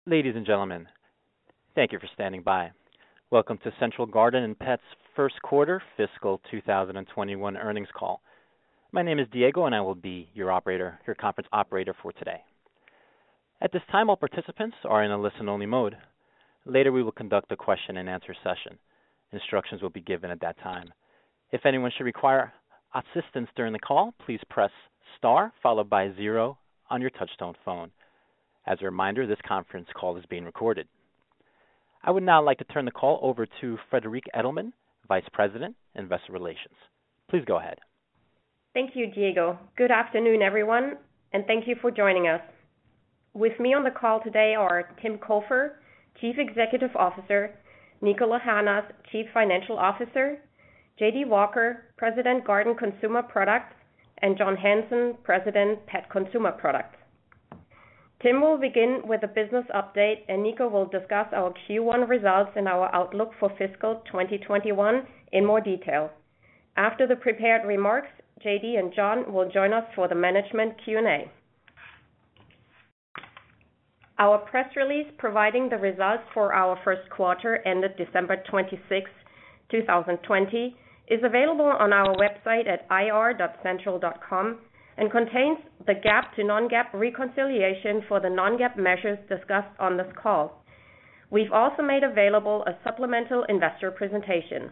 Ladies and gentlemen, thank you for standing by. Welcome to Central Garden & Pet's first quarter fiscal 2021 earnings call. My name is Diego, and I will be your conference operator for today. At this time, all participants are in a listen-only mode. Later, we will conduct a question-and-answer session. Instructions will be given at that time. If anyone should require assistance during the call, please press star followed by 0 on your touchtone phone. As a reminder, this conference call is being recorded. I would now like to turn the call over to Friederike Edelmann, Vice President, Investor Relations. Please go ahead. Thank you, Diego. Good afternoon, everyone, and thank you for joining us. With me on the call today are Tim Cofer, Chief Executive Officer, Niko Lahanas, Chief Financial Officer, J.D. Walker, President, Garden Consumer Products, and John Hanson, President, Pet Consumer Products. Tim will begin with a business update, and Niko will discuss our Q1 results and our outlook for fiscal 2021 in more detail. After the prepared remarks, JD and John will join us for the management Q&A. Our press release providing the results for our first quarter ended December 26, 2020, is available on our website at ir.central.com and contains the GAAP to non-GAAP reconciliation for the non-GAAP measures discussed on this call. We've also made available a supplemental investor presentation.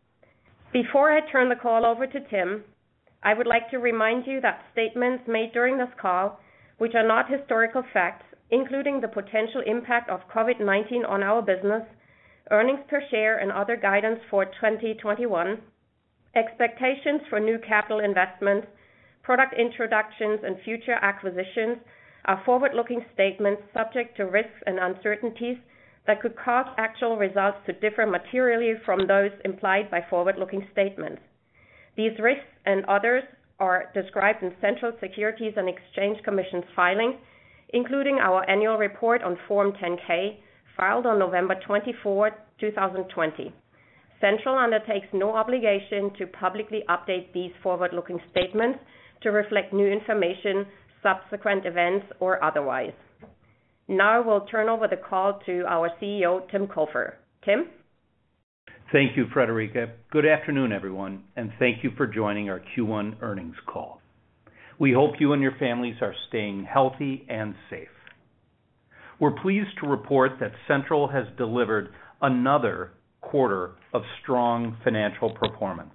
Before I turn the call over to Tim, I would like to remind you that statements made during this call, which are not historical facts, including the potential impact of COVID-19 on our business, earnings per share and other guidance for 2021, expectations for new capital investments, product introductions, and future acquisitions, are forward-looking statements subject to risks and uncertainties that could cause actual results to differ materially from those implied by forward-looking statements. These risks and others are described in Central Securities and Exchange Commission's filings, including our annual report on Form 10-K, filed on November 24, 2020. Central undertakes no obligation to publicly update these forward-looking statements to reflect new information, subsequent events, or otherwise. Now I will turn over the call to our CEO, Tim Cofer. Tim? Thank you, Friederike. Good afternoon, everyone, and thank you for joining our Q1 earnings call. We hope you and your families are staying healthy and safe. We're pleased to report that Central has delivered another quarter of strong financial performance.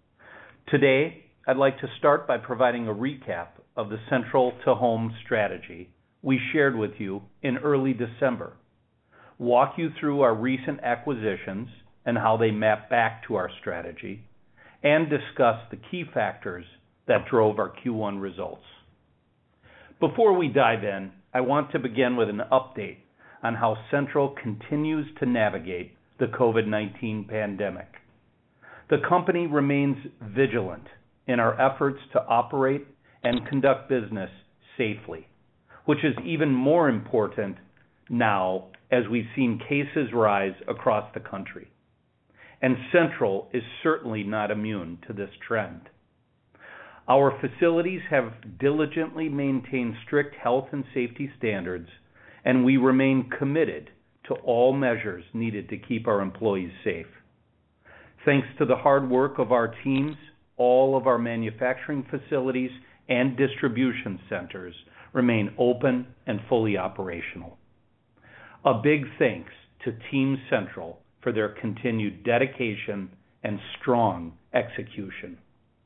Today, I'd like to start by providing a recap of the Central to Home strategy we shared with you in early December, walk you through our recent acquisitions and how they map back to our strategy, and discuss the key factors that drove our Q1 results. Before we dive in, I want to begin with an update on how Central continues to navigate the COVID-19 pandemic. The company remains vigilant in our efforts to operate and conduct business safely, which is even more important now as we've seen cases rise across the country. And Central is certainly not immune to this trend. Our facilities have diligently maintained strict health and safety standards, and we remain committed to all measures needed to keep our employees safe. Thanks to the hard work of our teams, all of our manufacturing facilities and distribution centers remain open and fully operational. A big thanks to Team Central for their continued dedication and strong execution.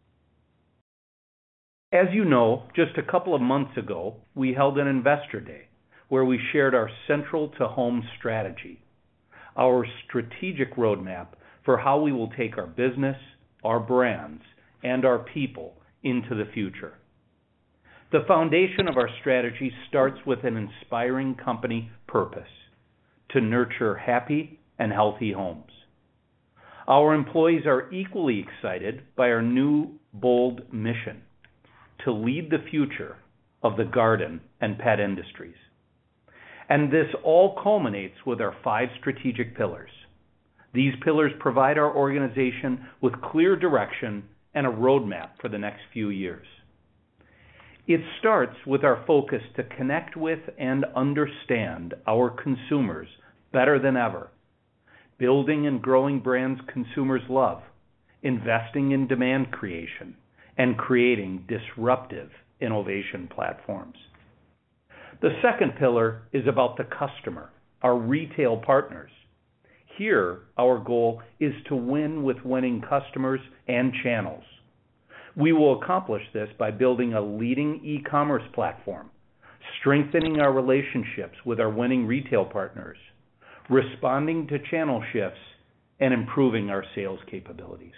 As you know, just a couple of months ago, we held an Investor Day where we shared our Central to Home strategy, our strategic roadmap for how we will take our business, our brands, and our people into the future. The foundation of our strategy starts with an inspiring company purpose: to nurture happy and healthy homes. Our employees are equally excited by our new, bold mission: to lead the future of the garden and pet industries. And this all culminates with our 5 strategic pillars. These pillars provide our organization with clear direction and a roadmap for the next few years. It starts with our focus to connect with and understand our consumers better than ever, building and growing brands consumers love, investing in demand creation, and creating disruptive innovation platforms. The second pillar is about the customer, our retail partners. Here, our goal is to win with winning customers and channels. We will accomplish this by building a leading e-commerce platform, strengthening our relationships with our winning retail partners, responding to channel shifts, and improving our sales capabilities.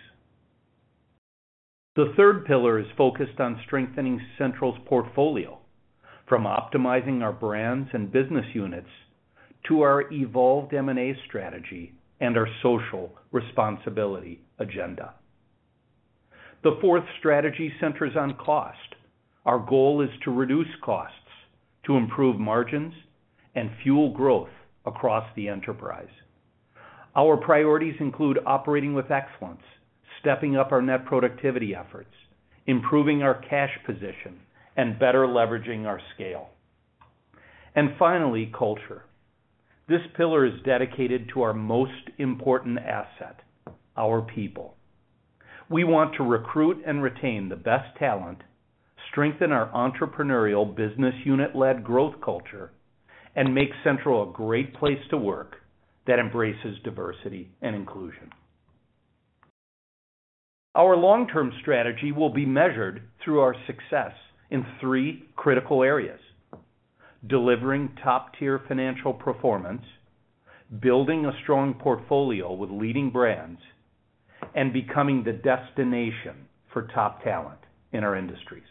The third pillar is focused on strengthening Central's portfolio, from optimizing our brands and business units to our evolved M&A strategy and our social responsibility agenda. The fourth strategy centers on cost. Our goal is to reduce costs, to improve margins, and fuel growth across the enterprise. Our priorities include operating with excellence, stepping up our net productivity efforts, improving our cash position, and better leveraging our scale. And finally, culture. This pillar is dedicated to our most important asset, our people. We want to recruit and retain the best talent, strengthen our entrepreneurial business unit-led growth culture, and make Central a great place to work that embraces diversity and inclusion. Our long-term strategy will be measured through our success in three critical areas: delivering top-tier financial performance, building a strong portfolio with leading brands, and becoming the destination for top talent in our industries.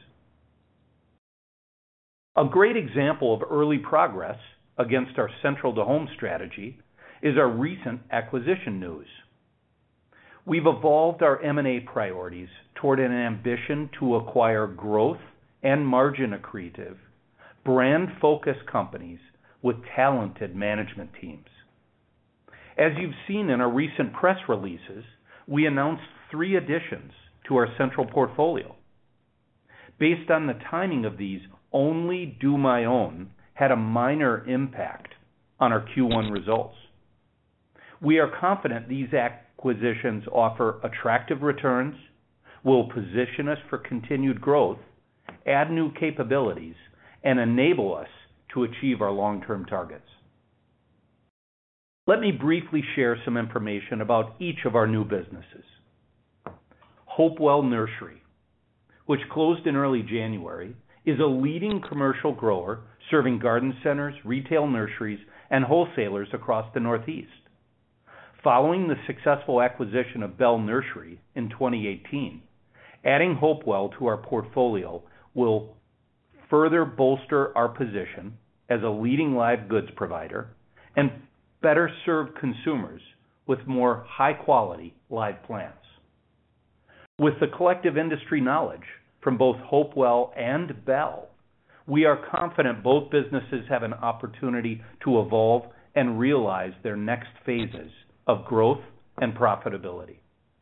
A great example of early progress against our Central to Home strategy is our recent acquisition news. We've evolved our M&A priorities toward an ambition to acquire growth and margin accretive, brand-focused companies with talented management teams. As you've seen in our recent press releases, we announced 3 additions to our Central portfolio. Based on the timing of these, only DoMyOwn had a minor impact on our Q1 results. We are confident these acquisitions offer attractive returns, will position us for continued growth, add new capabilities, and enable us to achieve our long-term targets. Let me briefly share some information about each of our new businesses. Hopewell Nursery, which closed in early January, is a leading commercial grower serving garden centers, retail nurseries, and wholesalers across the Northeast. Following the successful acquisition of Bell Nursery in 2018, adding Hopewell to our portfolio will further bolster our position as a leading live goods provider and better serve consumers with more high-quality live plants. With the collective industry knowledge from both Hopewell and Bell, we are confident both businesses have an opportunity to evolve and realize their next phases of growth and profitability.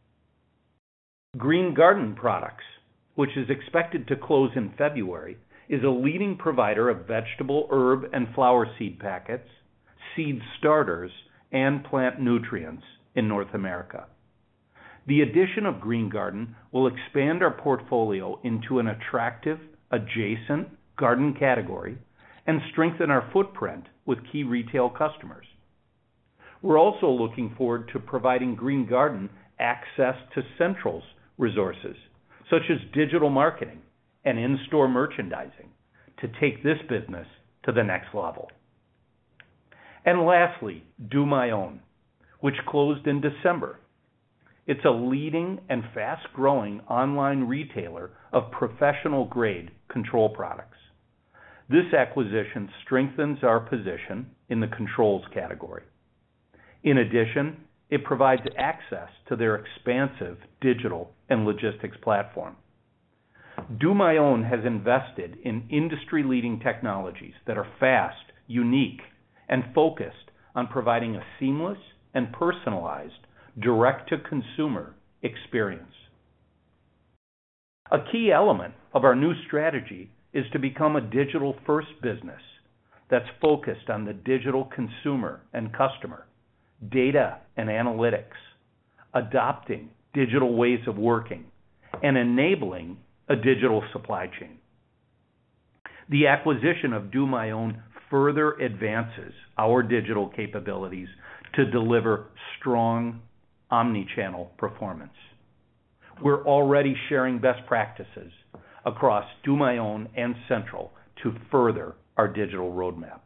Green Garden Products, which is expected to close in February, is a leading provider of vegetable, herb, and flower seed packets, seed starters, and plant nutrients in North America. The addition of Green Garden will expand our portfolio into an attractive, adjacent garden category and strengthen our footprint with key retail customers. We're also looking forward to providing Green Garden access to Central's resources, such as digital marketing and in-store merchandising, to take this business to the next level. And lastly, DoMyOwn, which closed in December. It's a leading and fast-growing online retailer of professional-grade control products. This acquisition strengthens our position in the controls category. In addition, it provides access to their expansive digital and logistics platform. DoMyOwn has invested in industry-leading technologies that are fast, unique, and focused on providing a seamless and personalized direct-to-consumer experience. A key element of our new strategy is to become a digital-first business that's focused on the digital consumer and customer, data and analytics, adopting digital ways of working, and enabling a digital supply chain. The acquisition of DoMyOwn further advances our digital capabilities to deliver strong omni-channel performance. We're already sharing best practices across DoMyOwn and Central to further our digital roadmap.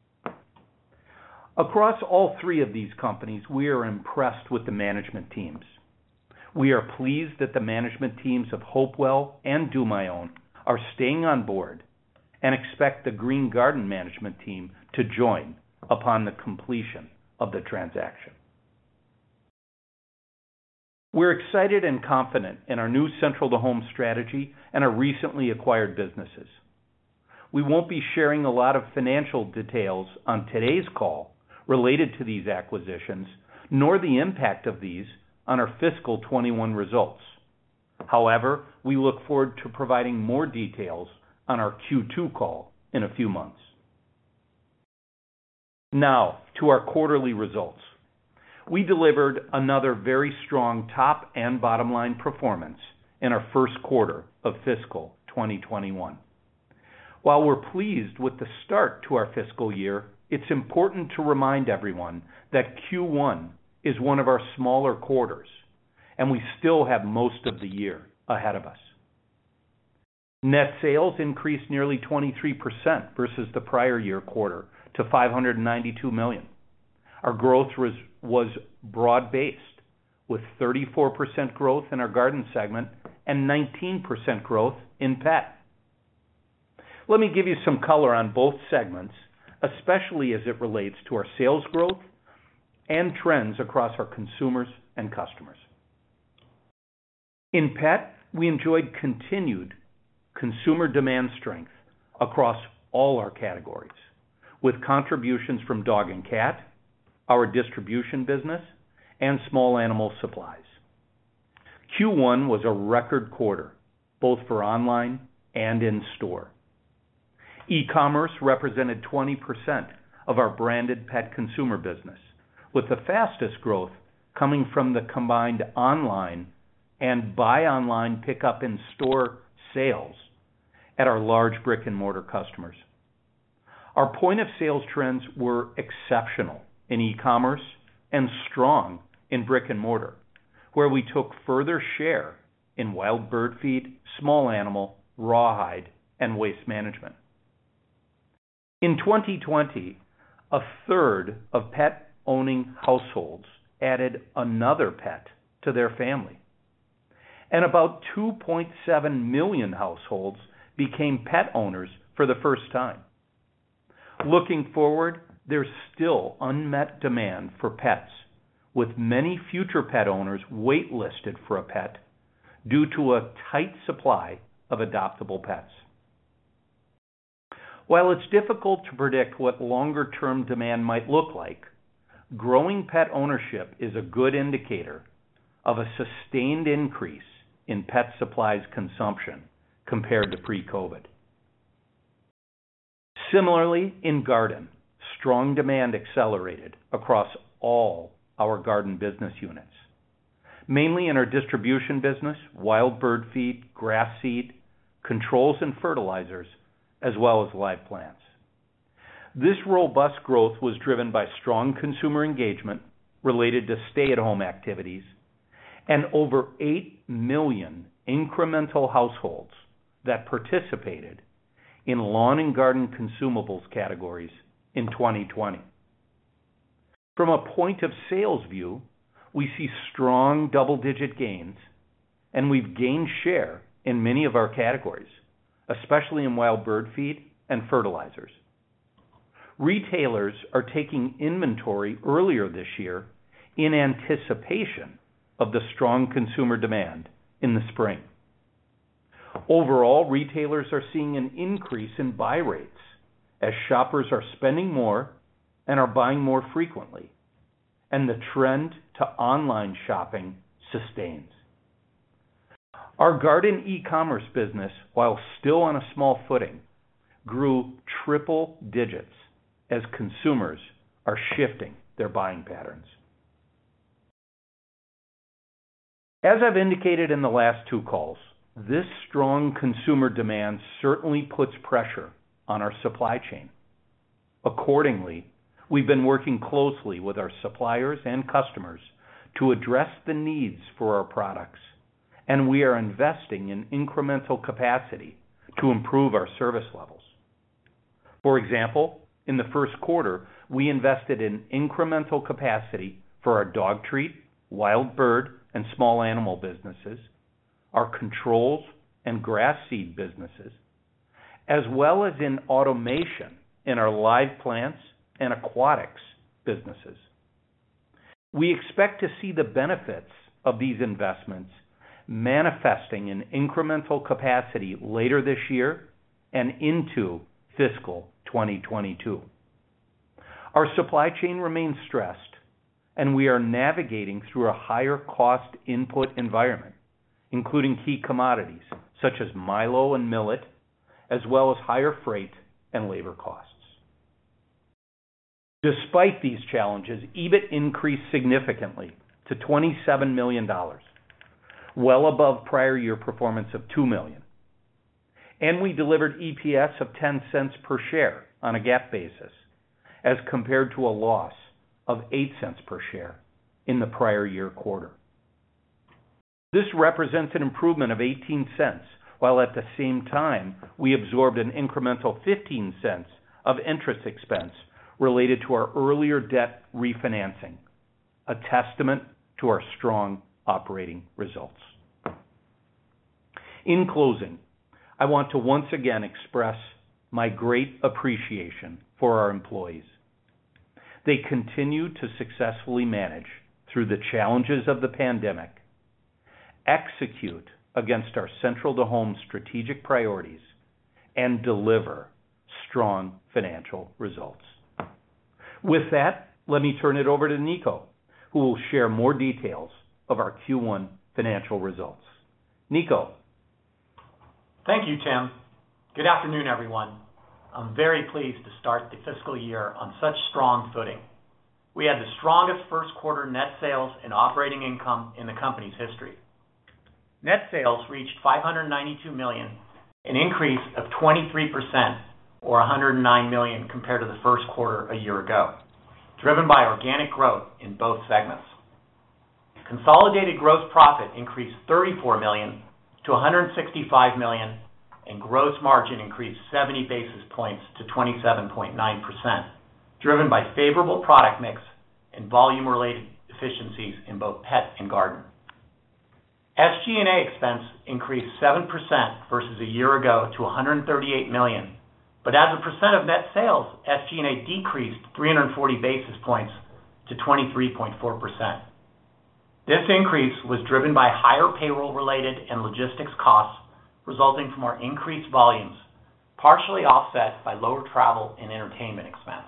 Across all three of these companies, we are impressed with the management teams. We are pleased that the management teams of Hopewell and DoMyOwn are staying on board and expect the Green Garden management team to join upon the completion of the transaction. We're excited and confident in our new Central to Home strategy and our recently acquired businesses. We won't be sharing a lot of financial details on today's call related to these acquisitions, nor the impact of these on our fiscal 21 results. However, we look forward to providing more details on our Q2 call in a few months. Now, to our quarterly results. We delivered another very strong top and bottom line performance in our first quarter of fiscal 2021. While we're pleased with the start to our fiscal year, it's important to remind everyone that Q1 is one of our smaller quarters, and we still have most of the year ahead of us. Net sales increased nearly 23% versus the prior year quarter to $592 million. Our growth was broad-based, with 34% growth in our garden segment and 19% growth in pet. Let me give you some color on both segments, especially as it relates to our sales growth and trends across our consumers and customers. In pet, we enjoyed continued consumer demand strength across all our categories, with contributions from dog and cat, our distribution business, and small animal supplies. Q1 was a record quarter, both for online and in-store. E-commerce represented 20% of our branded pet consumer business, with the fastest growth coming from the combined online and buy online pickup in store sales at our large brick and mortar customers. Our point of sales trends were exceptional in e-commerce and strong in brick and mortar, where we took further share in wild bird feed, small animal, rawhide, and waste management. In 2020, a third of pet-owning households added another pet to their family, and about 2.7 million households became pet owners for the first time. Looking forward, there's still unmet demand for pets, with many future pet owners waitlisted for a pet due to a tight supply of adoptable pets. While it's difficult to predict what longer-term demand might look like, growing pet ownership is a good indicator of a sustained increase in pet supplies consumption compared to pre-COVID. Similarly, in garden, strong demand accelerated across all our garden business units, mainly in our distribution business, wild bird feed, grass seed, controls and fertilizers, as well as live plants. This robust growth was driven by strong consumer engagement related to stay-at-home activities and over 8 million incremental households that participated in lawn and garden consumables categories in 2020. From a point of sales view, we see strong double-digit gains, and we've gained share in many of our categories, especially in wild bird feed and fertilizers. Retailers are taking inventory earlier this year in anticipation of the strong consumer demand in the spring. Overall, retailers are seeing an increase in buy rates as shoppers are spending more and are buying more frequently, and the trend to online shopping sustains. Our garden e-commerce business, while still on a small footing, grew triple digits as consumers are shifting their buying patterns. As I've indicated in the last two calls, this strong consumer demand certainly puts pressure on our supply chain. Accordingly, we've been working closely with our suppliers and customers to address the needs for our products, and we are investing in incremental capacity to improve our service levels. For example, in the first quarter, we invested in incremental capacity for our dog treat, wild bird, and small animal businesses, our controls and grass seed businesses, as well as in automation in our live plants and aquatics businesses. We expect to see the benefits of these investments manifesting in incremental capacity later this year and into fiscal 2022. Our supply chain remains stressed, and we are navigating through a higher cost input environment, including key commodities such as milo and millet, as well as higher freight and labor costs. Despite these challenges, EBIT increased significantly to $27 million, well above prior year performance of $2 million. And we delivered EPS of 10 cents per share on a GAAP basis, as compared to a loss of 8 cents per share in the prior year quarter. This represents an improvement of 18 cents, while at the same time we absorbed an incremental 15 cents of interest expense related to our earlier debt refinancing, a testament to our strong operating results. In closing, I want to once again express my great appreciation for our employees. They continue to successfully manage through the challenges of the pandemic, execute against our Central to Home strategic priorities, and deliver strong financial results. With that, let me turn it over to Nico, who will share more details of our Q1 financial results. Nico. Thank you, Tim. Good afternoon, everyone. I'm very pleased to start the fiscal year on such strong footing. We had the strongest first quarter net sales and operating income in the company's history. Net sales reached $592 million, an increase of 23%, or $109 million compared to the first quarter a year ago, driven by organic growth in both segments. Consolidated gross profit increased $34 million to $165 million, and gross margin increased 70 basis points to 27.9%, driven by favorable product mix and volume-related efficiencies in both pet and garden. SG&A expense increased 7% versus a year ago to $138 million, but as a percent of net sales, SG&A decreased 340 basis points to 23.4%. This increase was driven by higher payroll-related and logistics costs resulting from our increased volumes, partially offset by lower travel and entertainment expense.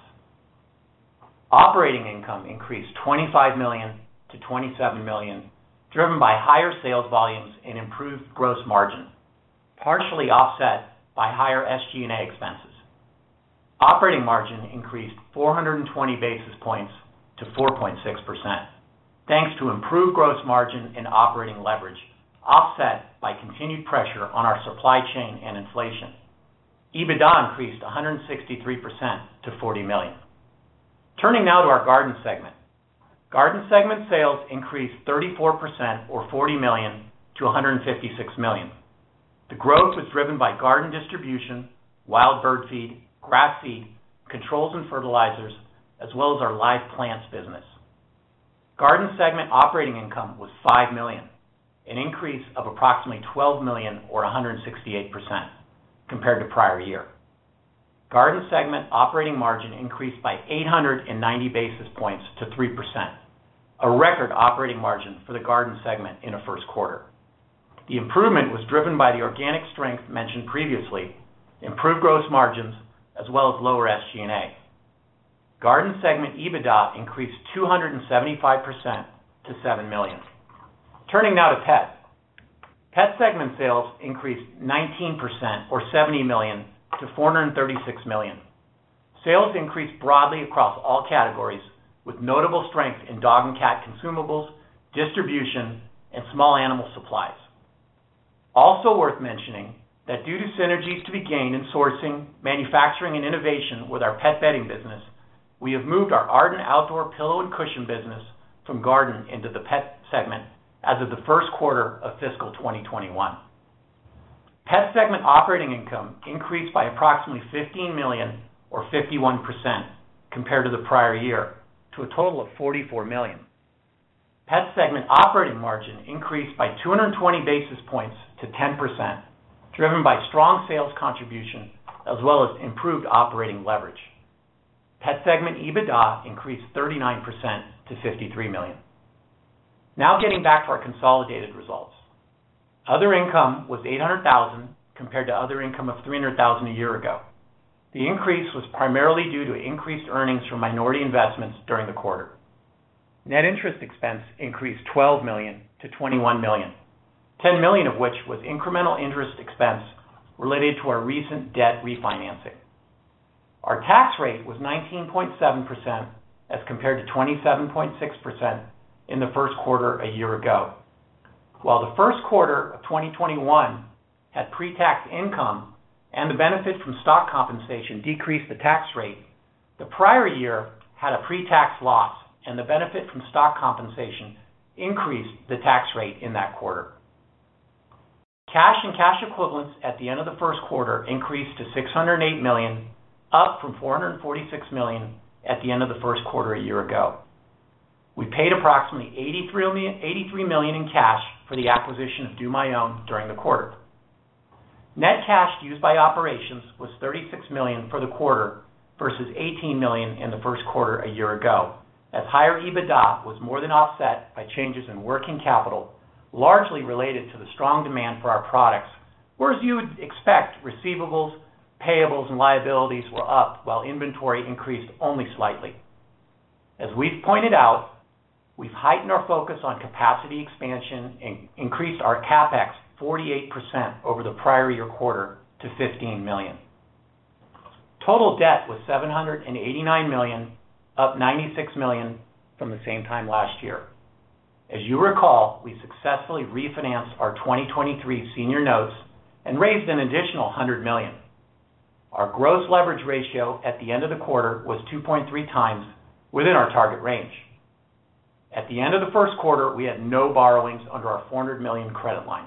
Operating income increased $25 million to $27 million, driven by higher sales volumes and improved gross margin, partially offset by higher SG&A expenses. Operating margin increased 420 basis points to 4.6%, thanks to improved gross margin and operating leverage, offset by continued pressure on our supply chain and inflation. EBITDA increased 163% to $40 million. Turning now to our garden segment. Garden segment sales increased 34%, or $40 million, to $156 million. The growth was driven by garden distribution, wild bird feed, grass seed, controls and fertilizers, as well as our live plants business. Garden segment operating income was $5 million, an increase of approximately $12 million, or 168%, compared to prior year. Garden segment operating margin increased by 890 basis points to 3%, a record operating margin for the garden segment in a first quarter. The improvement was driven by the organic strength mentioned previously, improved gross margins, as well as lower SG&A. Garden segment EBITDA increased 275% to $7 million. Turning now to pet. Pet segment sales increased 19% or $70 million to $436 million. Sales increased broadly across all categories, with notable strength in dog and cat consumables, distribution, and small animal supplies. Also worth mentioning that due to synergies to be gained in sourcing, manufacturing, and innovation with our pet bedding business, we have moved our Arden outdoor pillow and cushion business from garden into the pet segment as of the first quarter of fiscal 2021. Pet segment operating income increased by approximately $15 million or 51% compared to the prior year to a total of $44 million. Pet segment operating margin increased by 220 basis points to 10%, driven by strong sales contribution as well as improved operating leverage. Pet segment EBITDA increased 39% to $53 million. Now getting back to our consolidated results. Other income was $800,000 compared to other income of $300,000 a year ago. The increase was primarily due to increased earnings from minority investments during the quarter. Net interest expense increased $12 million to $21 million, $10 million of which was incremental interest expense related to our recent debt refinancing. Our tax rate was 19.7% as compared to 27.6% in the first quarter a year ago. While the first quarter of 2021 had pre-tax income and the benefit from stock compensation decreased the tax rate, the prior year had a pre-tax loss and the benefit from stock compensation increased the tax rate in that quarter. Cash and cash equivalents at the end of the first quarter increased to $608 million, up from $446 million at the end of the first quarter a year ago. We paid approximately $83 million in cash for the acquisition of DoMyOwn during the quarter. Net cash used by operations was $36 million for the quarter versus $18 million in the first quarter a year ago, as higher EBITDA was more than offset by changes in working capital, largely related to the strong demand for our products, whereas you would expect receivables, payables, and liabilities were up while inventory increased only slightly. As we've pointed out, we've heightened our focus on capacity expansion and increased our CapEx 48% over the prior year quarter to $15 million. Total debt was $789 million, up $96 million from the same time last year. As you recall, we successfully refinanced our 2023 senior notes and raised an additional $100 million. Our gross leverage ratio at the end of the quarter was 2.3 times within our target range. At the end of the first quarter, we had no borrowings under our $400 million credit line.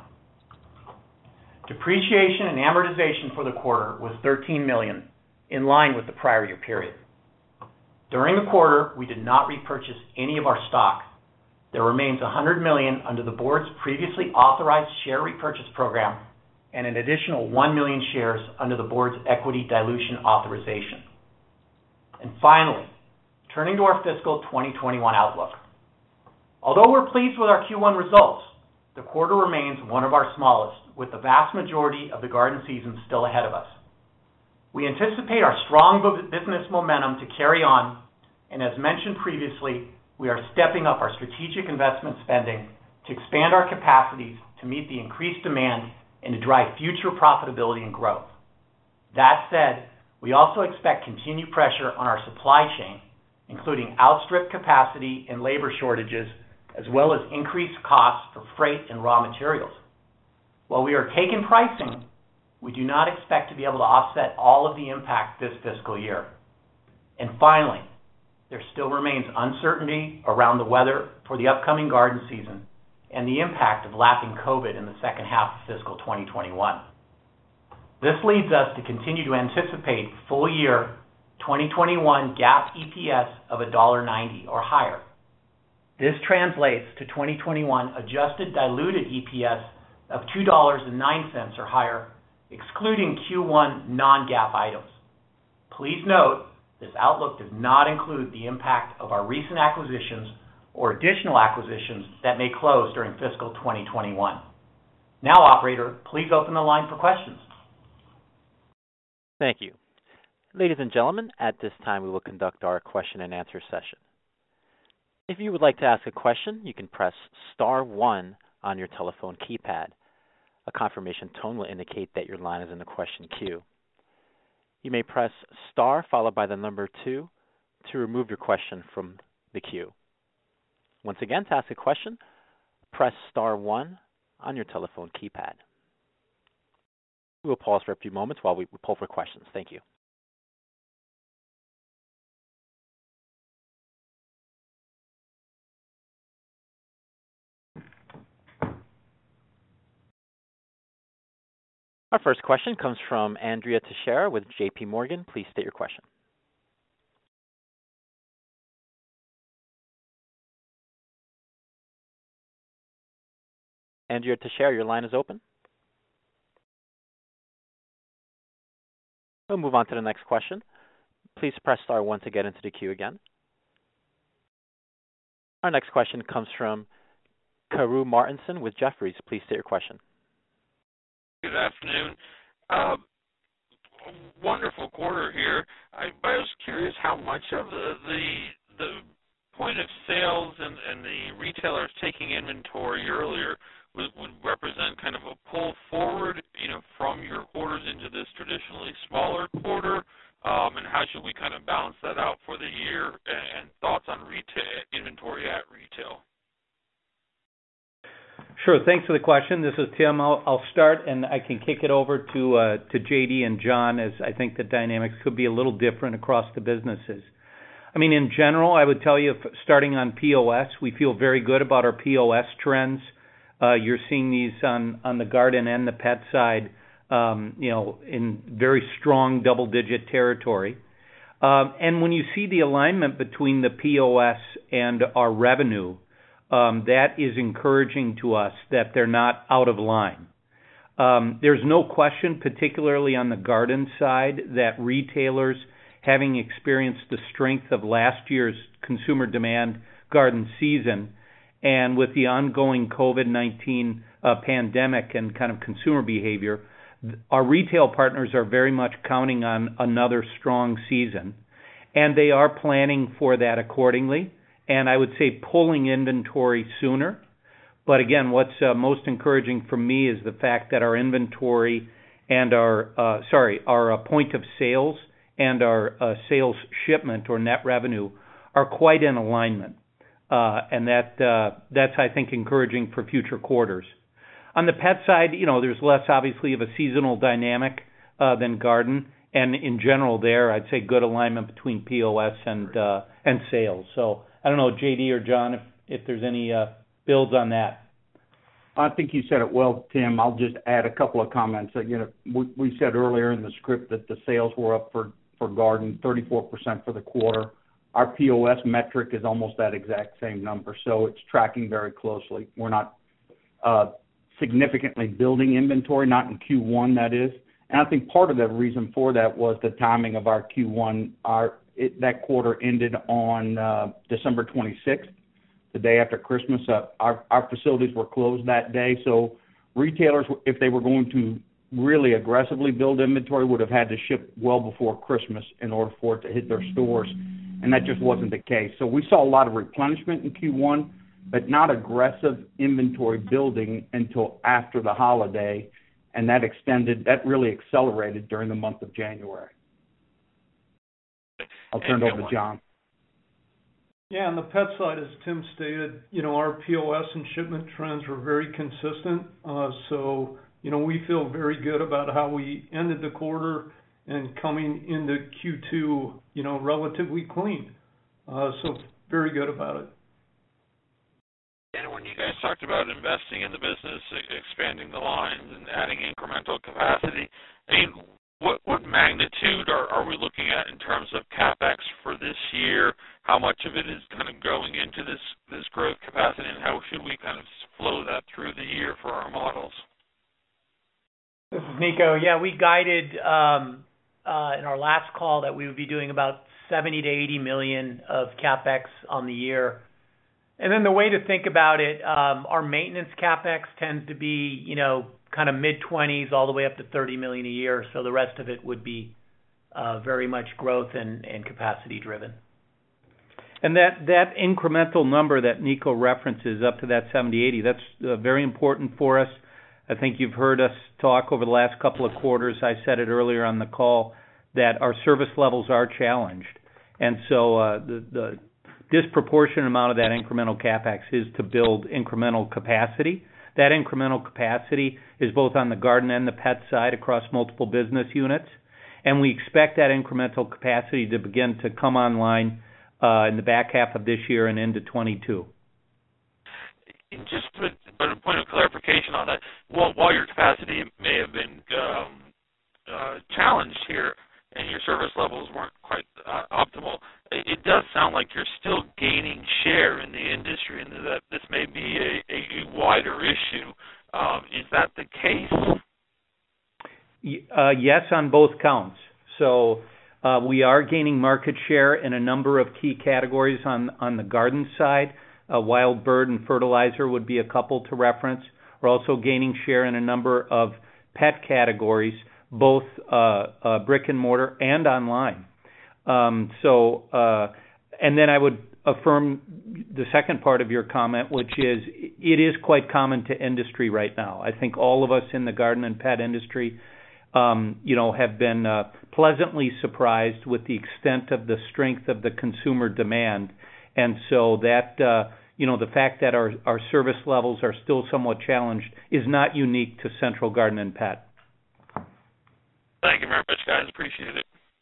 Depreciation and amortization for the quarter was $13 million, in line with the prior year period. During the quarter, we did not repurchase any of our stock. There remains $100 million under the board's previously authorized share repurchase program and an additional 1 million shares under the board's equity dilution authorization. And finally, turning to our fiscal 2021 outlook. Although we're pleased with our Q1 results, the quarter remains one of our smallest, with the vast majority of the garden season still ahead of us. We anticipate our strong business momentum to carry on, and as mentioned previously, we are stepping up our strategic investment spending to expand our capacities to meet the increased demand and to drive future profitability and growth. That said, we also expect continued pressure on our supply chain, including outstrip capacity and labor shortages, as well as increased costs for freight and raw materials. While we are taking pricing, we do not expect to be able to offset all of the impact this fiscal year. And finally, there still remains uncertainty around the weather for the upcoming garden season and the impact of lapping COVID in the second half of fiscal 2021. This leads us to continue to anticipate full year 2021 GAAP EPS of $1.90 or higher. This translates to 2021 adjusted diluted EPS of $2.09 or higher, excluding Q1 non-GAAP items. Please note, this outlook does not include the impact of our recent acquisitions or additional acquisitions that may close during fiscal 2021. Now, operator, please open the line for questions. Thank you. Ladies and gentlemen, at this time we will conduct our question and answer session. If you would like to ask a question, you can press star 1 on your telephone keypad. A confirmation tone will indicate that your line is in the question queue. You may press star followed by the number 2 to remove your question from the queue. Once again, to ask a question, press star 1 on your telephone keypad. We'll pause for a few moments while we pull for questions. Thank you. Our first question comes from Andrea Teixeira with J.P. Morgan. Please state your question. Andrea Teixeira, your line is open. We'll move on to the next question. Please press star 1 to get into the queue again. Our next question comes from Karru Martinson with Jefferies. Please state your question. Good afternoon. Wonderful quarter here. I was curious how much of the point of sales and the retailers taking inventory earlier would represent kind of a pull forward, from your quarters into this traditionally smaller quarter, and how should we kind of balance that out for the year, and thoughts on retail inventory at retail? Sure. Thanks for the question. This is Tim. I'll start, and I can kick it over to JD and John, as I think the dynamics could be a little different across the businesses. I mean, in general, I would tell you, starting on POS, we feel very good about our POS trends. You're seeing these on the garden and the pet side, in very strong double-digit territory. And when you see the alignment between the POS and our revenue, that is encouraging to us that they're not out of line. There's no question, particularly on the garden side, that retailers, having experienced the strength of last year's consumer demand garden season, and with the ongoing COVID-19 pandemic and kind of consumer behavior, our retail partners are very much counting on another strong season, and they are planning for that accordingly. And I would say pulling inventory sooner. But again, what's most encouraging for me is the fact that our inventory and our point of sales and our sales shipment or net revenue are quite in alignment. And that's, I think, encouraging for future quarters. On the pet side, there's less obviously of a seasonal dynamic than garden. And in general there, I'd say good alignment between POS and sales. So I don't know, JD or John, if there's any builds on that. I think you said it well, Tim. I'll just add a couple of comments. We said earlier in the script that the sales were up for garden 34% for the quarter. Our POS metric is almost that exact same number, so it's tracking very closely. We're not significantly building inventory, not in Q1, that is. And I think part of the reason for that was the timing of our Q1. That quarter ended on December 26th, the day after Christmas. Our facilities were closed that day, so retailers, if they were going to really aggressively build inventory, would have had to ship well before Christmas in order for it to hit their stores, and that just wasn't the case. So we saw a lot of replenishment in Q1, but not aggressive inventory building until after the holiday, and that really accelerated during the month of January. I'll turn it over to John. Yeah, on the pet side, as Tim stated, our POS and shipment trends were very consistent. So, we feel very good about how we ended the quarter and coming into Q2, relatively clean. So very good about it. And when you guys talked about investing in the business, expanding the lines and adding incremental capacity, what magnitude are we looking at in terms of CapEx for this year? How much of it is kind of going into this growth capacity, and how should we kind of flow that through the year for our models? This is Nico. Yeah, we guided in our last call that we would be doing about $70 to $80 million of CapEx on the year. And then the way to think about it, our maintenance CapEx tends to be, kind of mid-20s all the way up to $30 million a year. So the rest of it would be very much growth and capacity driven. And that incremental number that Nico references up to that 70-80, that's very important for us. I think you've heard us talk over the last couple of quarters. I said it earlier on the call that our service levels are challenged. And so the disproportionate amount of that incremental CapEx is to build incremental capacity. That incremental capacity is both on the garden and the pet side across multiple business units. And we expect that incremental capacity to begin to come online in the back half of this year and into 22. Just a point of clarification on that, while your capacity may have been challenged here and your service levels weren't quite optimal, it does sound like you're still gaining share in the industry and that this may be a wider issue. Is that the case? Yes, on both counts. So we are gaining market share in a number of key categories on the garden side. Wild bird and fertilizer would be a couple to reference. We're also gaining share in a number of pet categories, both brick and mortar and online. And then I would affirm the second part of your comment, which is it is quite common to industry right now. I think all of us in the garden and pet industry, have been pleasantly surprised with the extent of the strength of the consumer demand. And so that, the fact that our service levels are still somewhat challenged is not unique to Central Garden and Pet. Thank you very much, guys. Appreciate it.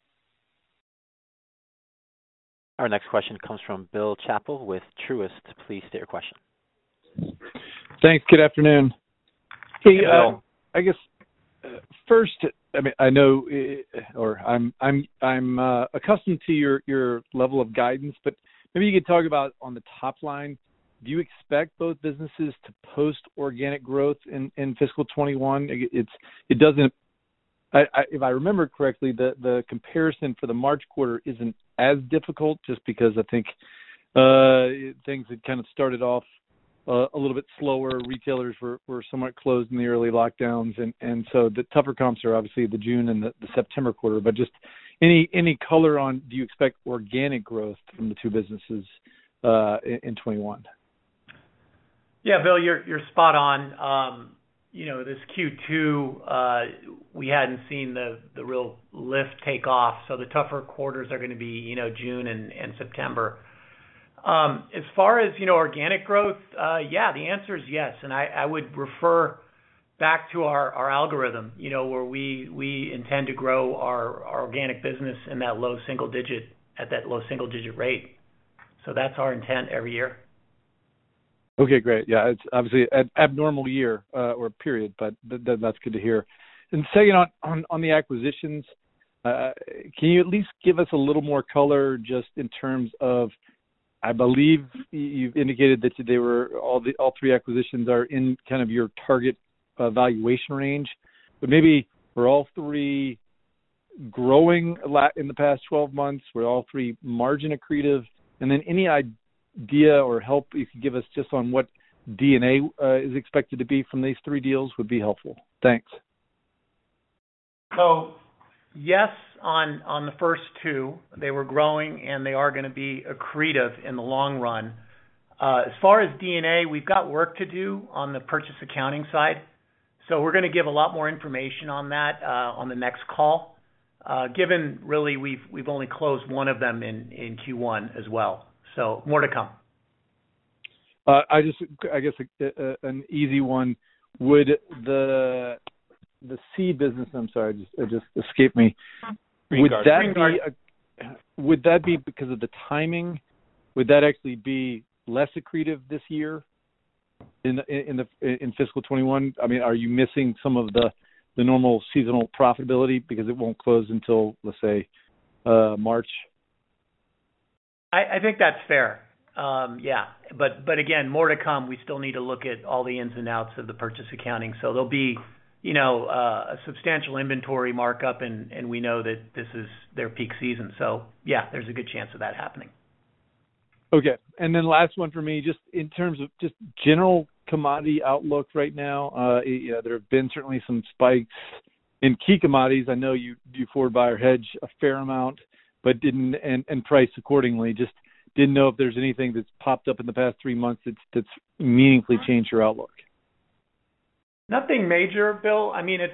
Our next question comes from Bill Chappell with Truist. Please state your question. Thanks. Good afternoon. Hey, Bill. I guess first, I know, or I'm accustomed to your level of guidance, but maybe you could talk about on the top line. Do you expect both businesses to post organic growth in fiscal 21? It doesn't. If I remember correctly, the comparison for the March quarter isn't as difficult, just because I think things had kind of started off a little bit slower. Retailers were somewhat closed in the early lockdowns, and so the tougher comps are obviously the June and the September quarter. But just any color on, do you expect organic growth from the two businesses in 21? Yeah, Bill, you're spot on. This Q2, we hadn't seen the real lift take off, so the tougher quarters are going to be, June and September. As far as, organic growth, the answer is yes. And I would refer back to our algorithm, where we intend to grow our organic business in that low single digit rate. So that's our intent every year. Okay, great. Yeah, it's obviously an abnormal year or period, but that's good to hear. And second, on the acquisitions, can you at least give us a little more color just in terms of, I believe you've indicated that they were all three acquisitions are in kind of your target valuation range, but maybe were all three growing a lot in the past 12 months? Were all three margin accretive? And then any idea or help you could give us just on what D&A is expected to be from these three deals would be helpful. Thanks. So, yes, on the first two, they were growing and they are going to be accretive in the long run. As far as D&A, we've got work to do on the purchase accounting side. So we're going to give a lot more information on that on the next call, given really we've only closed one of them in Q1 as well. So more to come. I guess an easy one. Would the seed business? I'm sorry, it just escaped me. Would that be because of the timing? Would that actually be less accretive this year in fiscal 21? I mean, are you missing some of the normal seasonal profitability because it won't close until, let's say, March? I think that's fair. Yeah, but again, more to come. We still need to look at all the ins and outs of the purchase accounting. So there'll be, a substantial inventory markup, and we know that this is their peak season. So yeah, there's a good chance of that happening. Okay, and then last one for me, just in terms of just general commodity outlook right now. There have been certainly some spikes in key commodities. I know you forward buy or hedge a fair amount, but didn't and price accordingly. Just didn't know if there's anything that's popped up in the past 3 months that's meaningfully changed your outlook. Nothing major, Bill. I mean,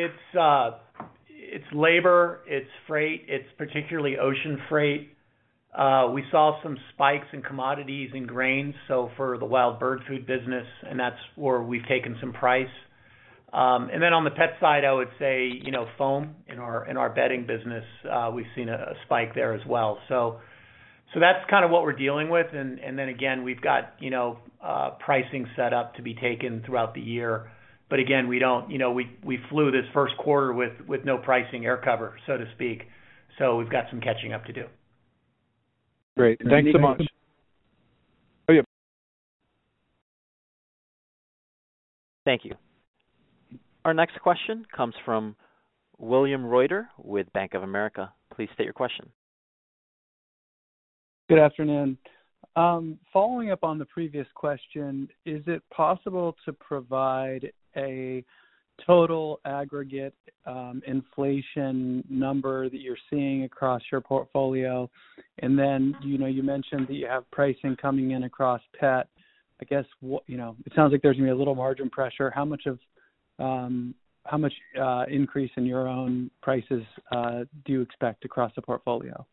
it's labor, it's freight, it's particularly ocean freight. We saw some spikes in commodities and grains, so for the wild bird food business, and that's where we've taken some price. And then on the pet side, I would say, foam in our bedding business, we've seen a spike there as well. So that's kind of what we're dealing with, and then again, we've got pricing set up to be taken throughout the year. But again, we don't, we flew this first quarter with no pricing air cover, so to speak. So we've got some catching up to do. Great. Thanks so much. Oh, yeah. Thank you. Our next question comes from William Reuter with Bank of America. Please state your question. Good afternoon. Following up on the previous question, is it possible to provide a total aggregate inflation number that you're seeing across your portfolio? And then, you mentioned that you have pricing coming in across pet. I guess, it sounds like there's going to be a little margin pressure. How much increase in your own prices do you expect across the portfolio?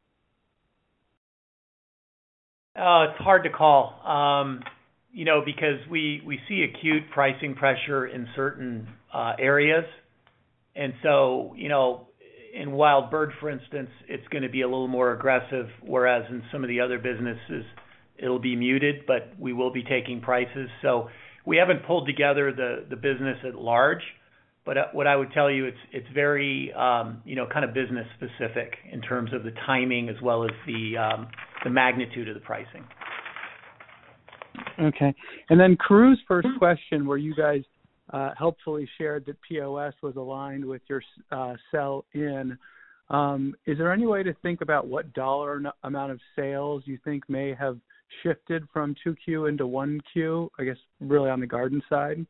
It's hard to call, because we see acute pricing pressure in certain areas. And so, in wild bird, for instance, it's going to be a little more aggressive, whereas in some of the other businesses, it'll be muted, but we will be taking prices. So we haven't pulled together the business at large, but what I would tell you, it's very, kind of business specific in terms of the timing as well as the magnitude of the pricing. Okay. And then Karru's first question, where you guys helpfully shared that POS was aligned with your sell-in. Is there any way to think about what dollar amount of sales you think may have shifted from 2Q into 1Q, I guess really on the garden side?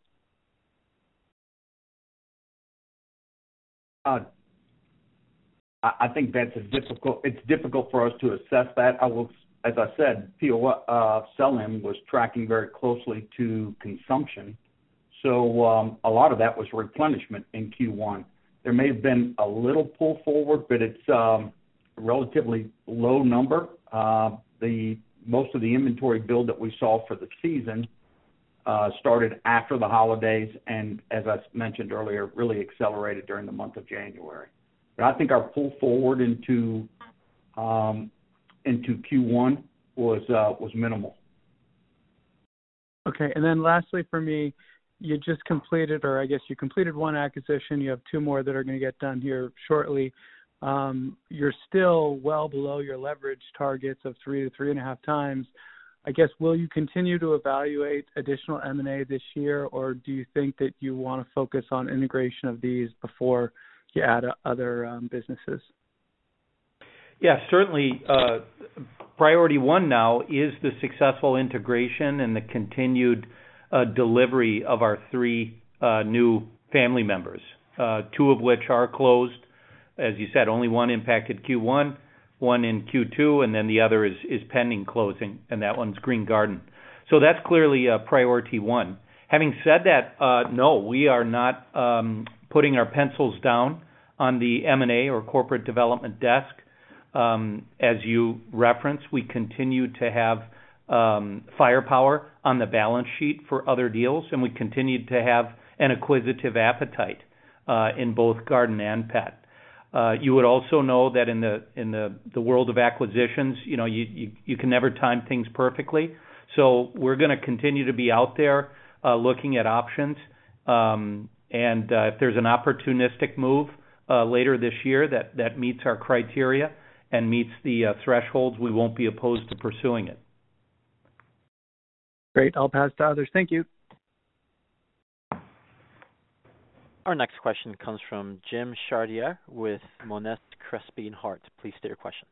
I think it's difficult for us to assess that. As I said, POS sell-in was tracking very closely to consumption. So a lot of that was replenishment in Q1. There may have been a little pull forward, but it's a relatively low number. Most of the inventory build that we saw for the season started after the holidays, and as I mentioned earlier, really accelerated during the month of January. But I think our pull forward into Q1 was minimal. Okay, and then lastly for me, you just completed, or I guess you completed one acquisition. You have two more that are going to get done here shortly. You're still well below your leverage targets of 3 to 3.5 times. I guess, will you continue to evaluate additional M&A this year, or do you think that you want to focus on integration of these before you add other businesses? Yeah, certainly. Priority one now is the successful integration and the continued delivery of our three new family members, two of which are closed. As you said, only one impacted Q1, one in Q2, and then the other is pending closing, and that one's Green Garden. So that's clearly priority one. Having said that, no, we are not putting our pencils down on the M&A or corporate development desk. As you referenced, we continue to have firepower on the balance sheet for other deals, and we continue to have an acquisitive appetite in both garden and pet. You would also know that in the world of acquisitions, you can never time things perfectly. So we're going to continue to be out there looking at options. And if there's an opportunistic move later this year that meets our criteria and meets the thresholds, we won't be opposed to pursuing it. Great. I'll pass to others. Thank you. Our next question comes from Jim Chartier with Monness, Crespi, Hardt. Please state your question.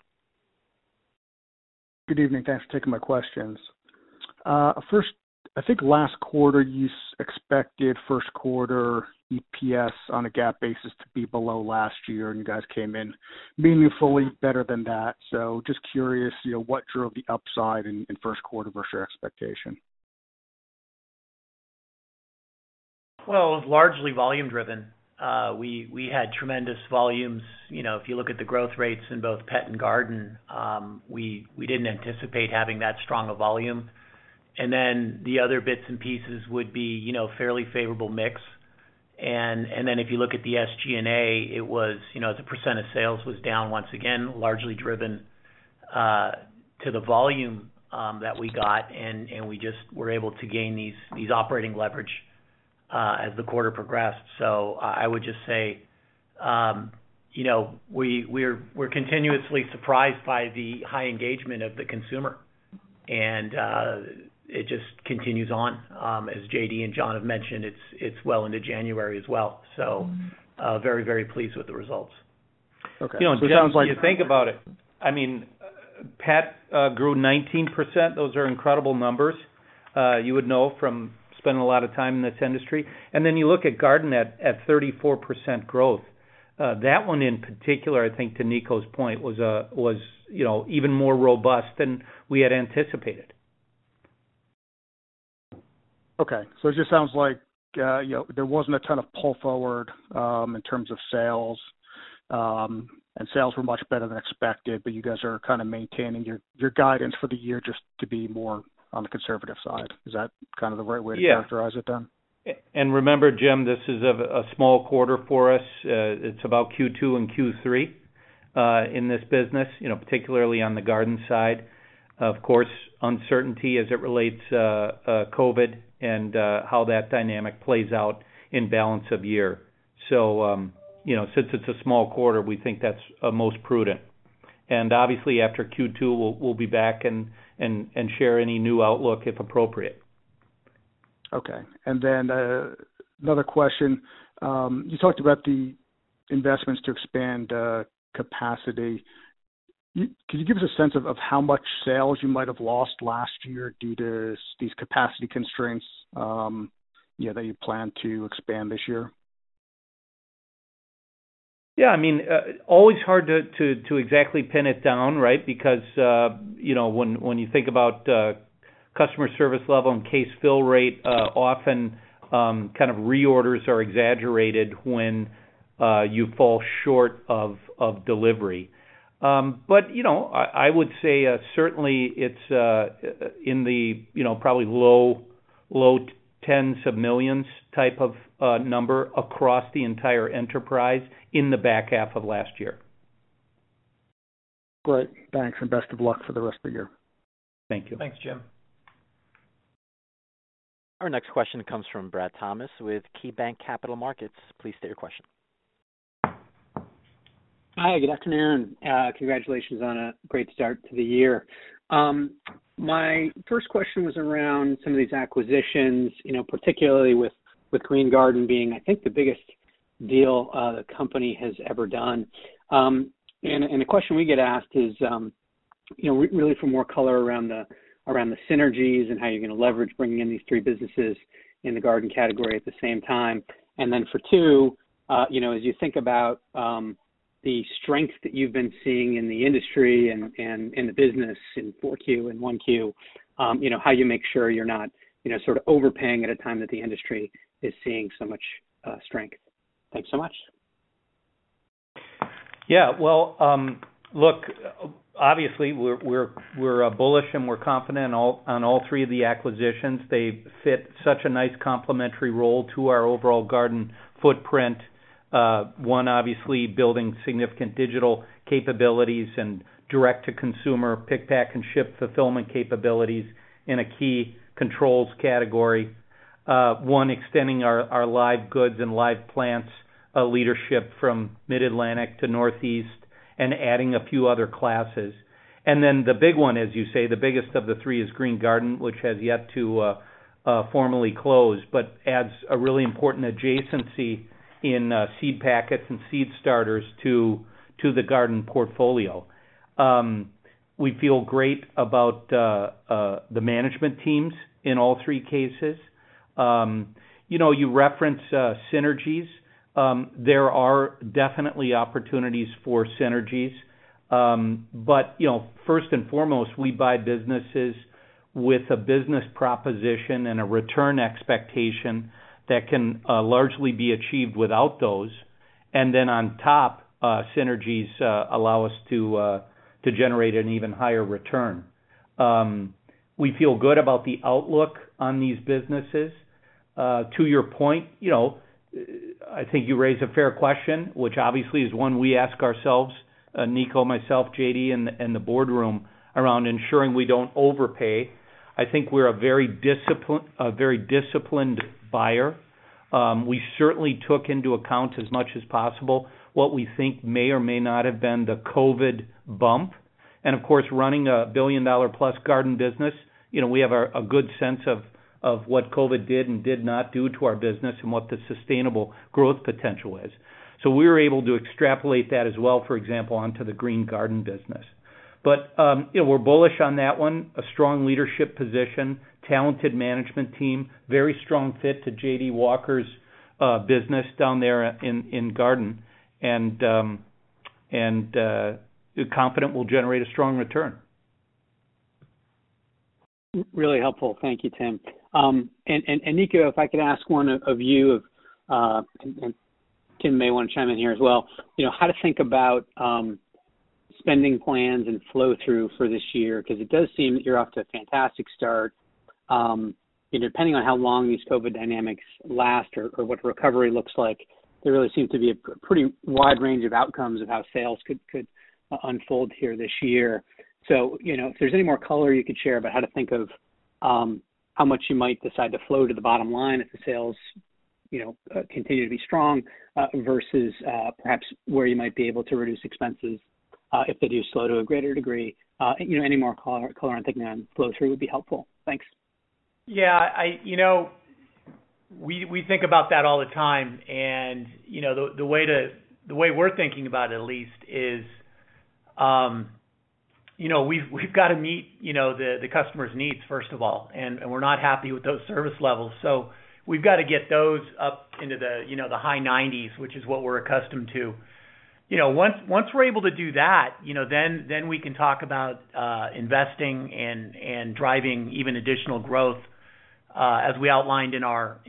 Good evening. Thanks for taking my questions. First, I think last quarter you expected first quarter EPS on a GAAP basis to be below last year, and you guys came in meaningfully better than that. So just curious, what drove the upside in first quarter versus your expectation? Well, it was largely volume driven. We had tremendous volumes. You know, if you look at the growth rates in both pet and garden, we didn't anticipate having that strong a volume. And then the other bits and pieces would be, you know, fairly favorable mix. And then if you look at the SG&A, it was, you know, as a percent of sales was down once again, largely driven to the volume that we got, and we just were able to gain these operating leverage as the quarter progressed. So I would just say, you know, we're continuously surprised by the high engagement of the consumer, and it just continues on. As JD and John have mentioned, it's well into January as well. So very, very pleased with the results. Okay. You know, so it sounds like you think about it. I mean, pet grew 19%. Those are incredible numbers. You would know from spending a lot of time in this industry. And then you look at garden at 34% growth. That one in particular, I think, to Nico's point, was you know, even more robust than we had anticipated. Okay, so it just sounds like you know, there wasn't a ton of pull forward in terms of sales, and sales were much better than expected. But you guys are kind of maintaining your guidance for the year just to be more on the conservative side. Is that kind of the right way to characterize it then? And remember, Jim, this is a small quarter for us. It's about Q2 and Q3 in this business, you know, particularly on the garden side. Of course, uncertainty as it relates COVID and how that dynamic plays out in balance of year. So, you know, since it's a small quarter, we think that's most prudent. And obviously, after Q2, we'll be back and share any new outlook if appropriate. Okay. And then another question. You talked about the investments to expand capacity. Could you give us a sense of how much sales you might have lost last year due to these capacity constraints that you plan to expand this year? Yeah, I mean, always hard to exactly pin it down, right? Because, you know, when you think about customer service level and case fill rate, often kind of reorders are exaggerated when you fall short of delivery. But, you know, I would say certainly it's in the, you know, probably low tens of millions type of number across the entire enterprise in the back half of last year. Great. Thanks, and best of luck for the rest of the year. Thank you. Thanks, Jim. Our next question comes from Brad Thomas with KeyBanc Capital Markets. Please state your question. Hi, good afternoon. Congratulations on a great start to the year. My first question was around some of these acquisitions, you know, particularly with Green Garden being, I think, the biggest deal the company has ever done. And the question we get asked is, you know, really for more color around the synergies and how you're going to leverage bringing in these three businesses in the garden category at the same time. And then for two, you know, as you think about the strength that you've been seeing in the industry and in the business in 4Q and 1Q, you know, how you make sure you're not, you know, sort of overpaying at a time that the industry is seeing so much strength. Thanks so much. Yeah, well, look, obviously we're bullish and we're confident on all three of the acquisitions. They fit such a nice complementary role to our overall garden footprint. One, obviously, building significant digital capabilities and direct-to-consumer pick, pack, and ship fulfillment capabilities in a key controls category. One, extending our live goods and live plants leadership from Mid-Atlantic to Northeast and adding a few other classes. And then the big one, as you say, the biggest of the three is Green Garden, which has yet to formally close, but adds a really important adjacency in seed packets and seed starters to the garden portfolio. We feel great about the management teams in all three cases. You know, you reference synergies. There are definitely opportunities for synergies. But, you know, first and foremost, we buy businesses with a business proposition and a return expectation that can largely be achieved without those. And then on top, synergies allow us to generate an even higher return. We feel good about the outlook on these businesses. To your point, I think you raise a fair question, which obviously is one we ask ourselves, Nico, myself, JD, and the boardroom, around ensuring we don't overpay. I think we're a very disciplined buyer. We certainly took into account as much as possible what we think may or may not have been the COVID bump. And of course, running a $1 billion-plus garden business, we have a good sense of what COVID did and did not do to our business and what the sustainable growth potential is. So we were able to extrapolate that as well, for example, onto the green garden business. But we're bullish on that one. A strong leadership position, talented management team, very strong fit to J.D. Walker's business down there in garden, and confident we'll generate a strong return. Really helpful. Thank you, Tim. And Nico, if I could ask one of you, and Tim may want to chime in here as well, how to think about spending plans and flow through for this year, because it does seem that you're off to a fantastic start. Depending on how long these COVID dynamics last or what recovery looks like, there really seems to be a pretty wide range of outcomes of how sales could unfold here this year. So, if there's any more color you could share about how to think of how much you might decide to flow to the bottom line if the sales, continue to be strong versus perhaps where you might be able to reduce expenses if they do slow to a greater degree. Any more color on thinking on flow through would be helpful. Thanks. Yeah, we think about that all the time, and the way we're thinking about it at least is, we've got to meet the customer's needs first of all, and we're not happy with those service levels, so we've got to get those up into the high 90s, which is what we're accustomed to. Once we're able to do that, then we can talk about investing and driving even additional growth, as we outlined in our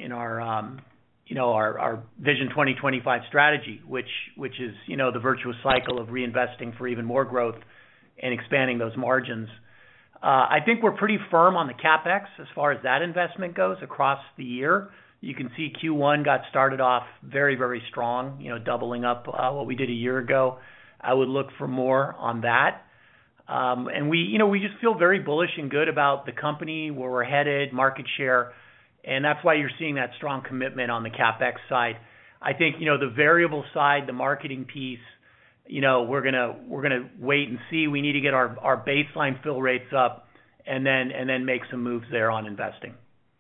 Vision 2025 strategy, which is the virtuous cycle of reinvesting for even more growth and expanding those margins. I think we're pretty firm on the CapEx as far as that investment goes across the year. You can see Q1 got started off very, very strong, doubling up what we did a year ago. I would look for more on that. And we just feel very bullish and good about the company, where we're headed, market share, and that's why you're seeing that strong commitment on the CapEx side. I think, the variable side, the marketing piece, we're gonna wait and see. We need to get our baseline fill rates up and then make some moves there on investing.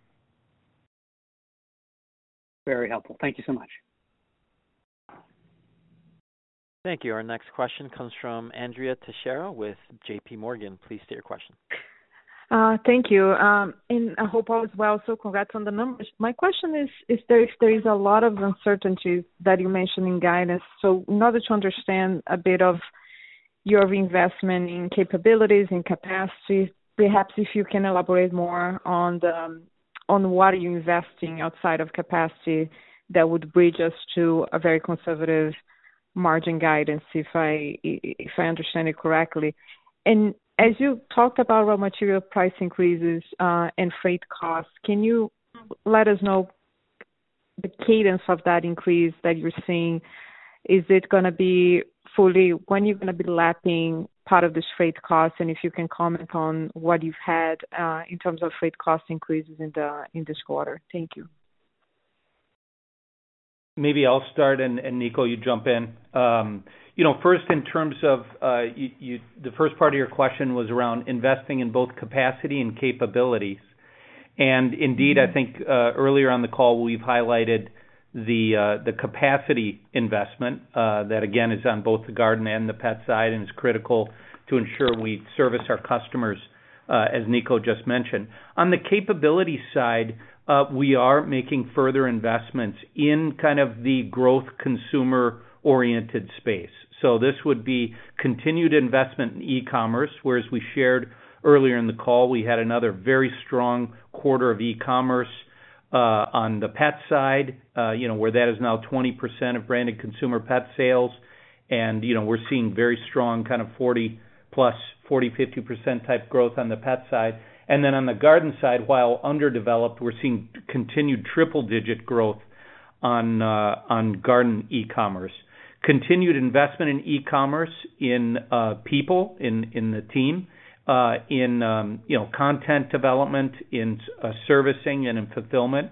Very helpful. Thank you so much. Thank you. Our next question comes from Andrea Teixeira with J.P. Morgan. Please state your question. Thank you. And I hope all is well. So congrats on the numbers. My question is there is a lot of uncertainties that you mentioned in guidance. So in order to understand a bit of your investment in capabilities and capacity, perhaps if you can elaborate more on what are you investing outside of capacity that would bridge us to a very conservative margin guidance, if I understand it correctly. And as you talked about raw material price increases and freight costs, can you let us know the cadence of that increase that you're seeing? Is it going to be when you're going to be lapping part of this freight cost, and if you can comment on what you've had in terms of freight cost increases in this quarter? Thank you. Maybe I'll start, and Nico, you jump in. First, in terms of the first part of your question was around investing in both capacity and capabilities. And indeed, I think earlier on the call we've highlighted the capacity investment that again is on both the garden and the pet side, and is critical to ensure we service our customers, as Nico just mentioned. On the capability side, we are making further investments in kind of the growth consumer-oriented space. So this would be continued investment in e-commerce, whereas we shared earlier in the call, we had another very strong quarter of e-commerce. On the pet side, where that is now 20% of branded consumer pet sales, and we're seeing very strong kind of 50% type growth on the pet side. And then on the garden side, while underdeveloped, we're seeing continued triple-digit growth on garden e-commerce. Continued investment in e-commerce, in people, in the team, in content development, in servicing and in fulfillment,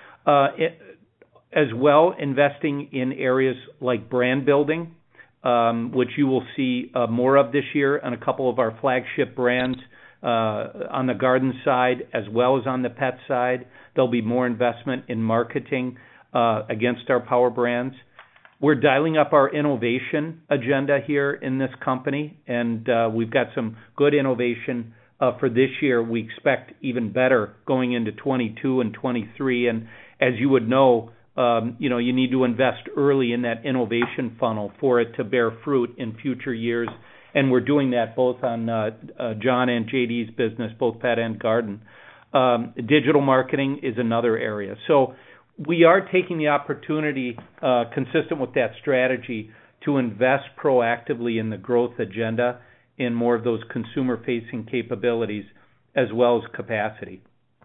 as well investing in areas like brand building, which you will see more of this year on a couple of our flagship brands on the garden side as well as on the pet side. There'll be more investment in marketing against our power brands. We're dialing up our innovation agenda here in this company, and we've got some good innovation for this year. We expect even better going into 22 and 23. And as you would know, you need to invest early in that innovation funnel for it to bear fruit in future years. And we're doing that both on John and JD's business, both pet and garden. Digital marketing is another area. So we are taking the opportunity, consistent with that strategy, to invest proactively in the growth agenda in more of those consumer-facing capabilities as well as capacity.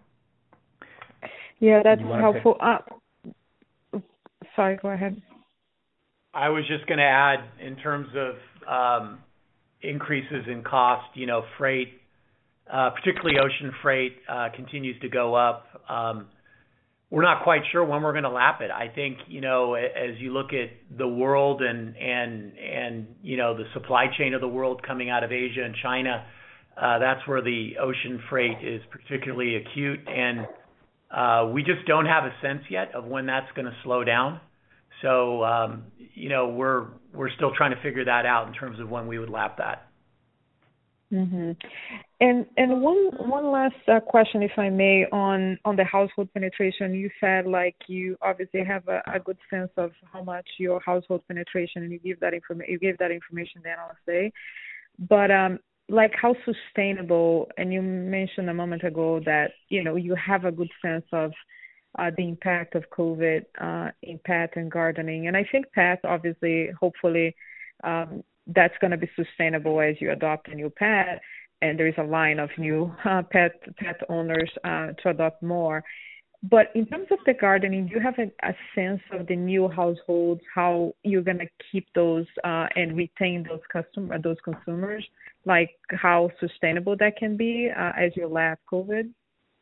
Yeah, that's helpful. Sorry, go ahead. I was just going to add, in terms of increases in cost, freight, particularly ocean freight, continues to go up. We're not quite sure when we're going to lap it. I think, as you look at the world and the supply chain of the world coming out of Asia and China, that's where the ocean freight is particularly acute. And we just don't have a sense yet of when that's going to slow down. So, we're still trying to figure that out in terms of when we would lap that. Mm-hmm. And one last question, if I may, on the household penetration. You said you obviously have a good sense of how much your household penetration, and you gave that information the Analyst Day. But how sustainable? And you mentioned a moment ago that you have a good sense of the impact of COVID in pet and gardening. And I think pet, obviously, hopefully, that's going to be sustainable as you adopt a new pet, and there is a line of new pet owners to adopt more. But in terms of the gardening, do you have a sense of the new households, how you're going to keep those and retain those consumers, how sustainable that can be as you lap COVID?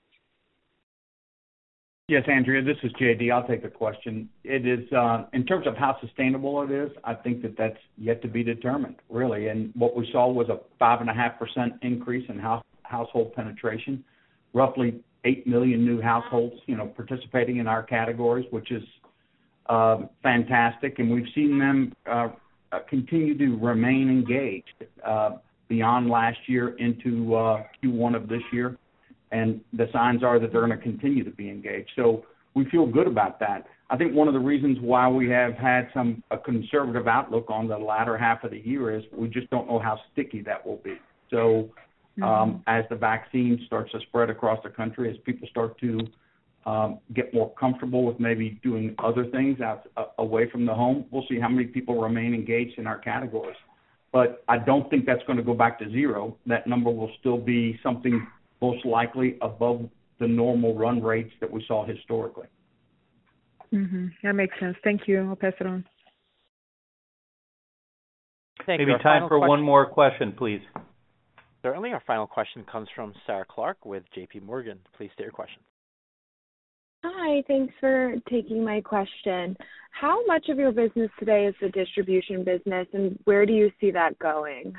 Yes, Andrea, this is JD. I'll take the question. It is, in terms of how sustainable it is, I think that's yet to be determined, really. And what we saw was a 5.5% increase in household penetration, roughly 8 million new households, participating in our categories, which is fantastic. And we've seen them continue to remain engaged beyond last year into Q1 of this year. And the signs are that they're going to continue to be engaged. So we feel good about that. I think one of the reasons why we have had a conservative outlook on the latter half of the year is we just don't know how sticky that will be. So as the vaccine starts to spread across the country, as people start to get more comfortable with maybe doing other things away from the home, we'll see how many people remain engaged in our categories. But I don't think that's going to go back to zero. That number will still be something most likely above the normal run rates that we saw historically. Mm-hmm. That makes sense. Thank you. I'll pass it on. Thank you. Maybe time for one more question, please. Certainly. Our final question comes from Sarah Clark with J.P. Morgan. Please state your question. Hi. Thanks for taking my question. How much of your business today is the distribution business, and where do you see that going?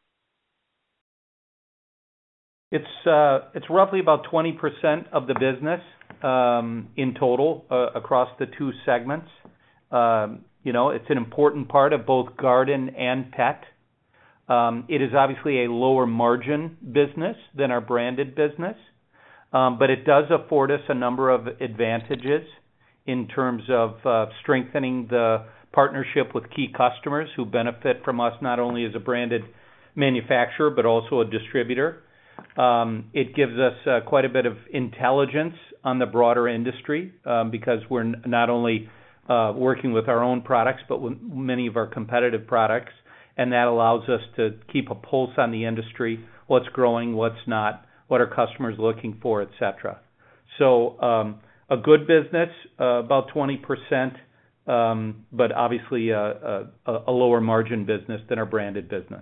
It's roughly about 20% of the business in total across the two segments. It's an important part of both garden and pet. It is obviously a lower margin business than our branded business, but it does afford us a number of advantages in terms of strengthening the partnership with key customers who benefit from us not only as a branded manufacturer but also a distributor. It gives us quite a bit of intelligence on the broader industry because we're not only working with our own products, but with many of our competitive products, and that allows us to keep a pulse on the industry, what's growing, what's not, what are customers looking for, et cetera. So a good business, about 20%, but obviously a lower margin business than our branded business.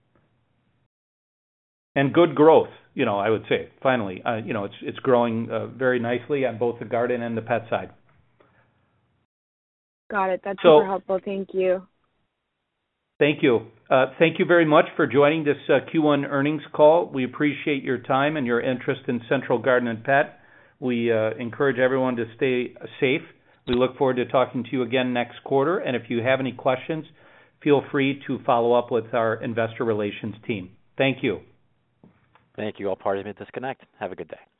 And good growth, I would say, finally. It's growing very nicely on both the garden and the pet side. Got it. That's super helpful. Thank you. Thank you. Thank you very much for joining this Q1 earnings call. We appreciate your time and your interest in Central Garden and Pet. We encourage everyone to stay safe. We look forward to talking to you again next quarter. And if you have any questions, feel free to follow up with our investor relations team. Thank you. Thank you. All parties may disconnect. Have a good day.